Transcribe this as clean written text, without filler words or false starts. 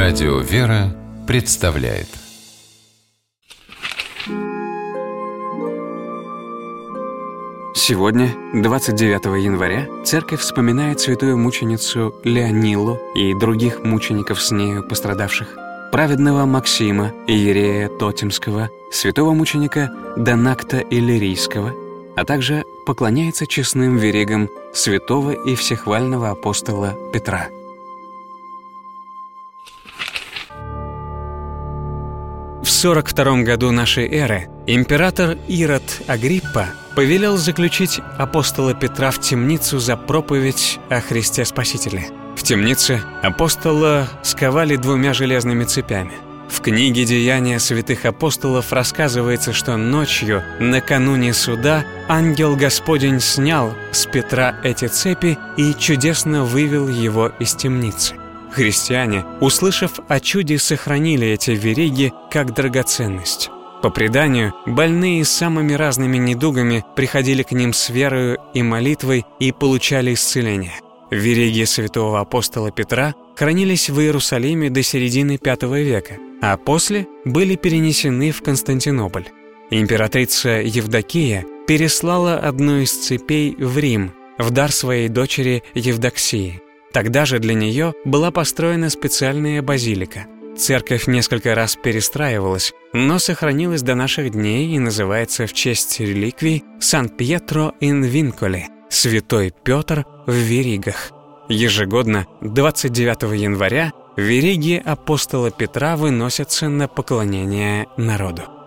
Радио «Вера» представляет. Сегодня, 29 января, Церковь вспоминает святую мученицу Леонилу и других мучеников с нею пострадавших, праведного Максима, иерея Тотемского, святого мученика Донакта Иллирийского, а также поклоняется честным верегам святого и всехвального апостола Петра. В 42 году нашей эры император Ирод Агриппа повелел заключить апостола Петра в темницу за проповедь о Христе Спасителе. В темнице апостола сковали 2 железными цепями. В книге «Деяния святых апостолов» рассказывается, что ночью, накануне суда, ангел Господень снял с Петра эти цепи и чудесно вывел его из темницы. Христиане, услышав о чуде, сохранили эти вериги как драгоценность. По преданию, больные с самыми разными недугами приходили к ним с верою и молитвой и получали исцеление. Вериги святого апостола Петра хранились в Иерусалиме до середины V века, а после были перенесены в Константинополь. Императрица Евдокия переслала одну из цепей в Рим в дар своей дочери Евдоксии. Тогда же для нее была построена специальная базилика. Церковь несколько раз перестраивалась, но сохранилась до наших дней и называется в честь реликвий Сан-Пьетро ин Винколе – Святой Петр в веригах. Ежегодно, 29 января, вериги апостола Петра выносятся на поклонение народу.